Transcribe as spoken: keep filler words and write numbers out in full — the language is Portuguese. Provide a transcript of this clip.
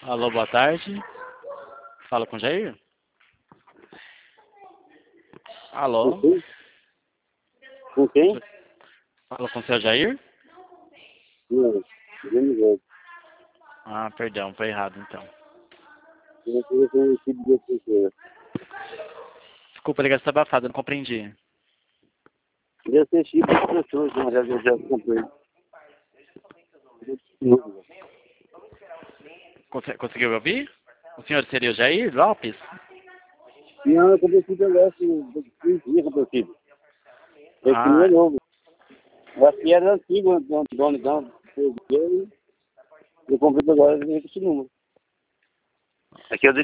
Alô, boa tarde. Fala com o Jair? Alô? Com quem? Com quem? Fala com o seu Jair? Não, eu não vou. Ah, perdão, foi errado então. Eu não sei como esse tipo de pessoa. Desculpa, ligação abafada, não compreendi. Deve ser tipo de pessoa, que já, já, já comprei. Não. Conse- Conseguiu me ouvir? O senhor seria o Jair Lopes? Não, eu comprei esse negócio de quinze dias, comprei esse. Esse não Ah, é novo. Eu acho que era antigo, o dono, então, eu comprei agora, eu esse número. Aqui é o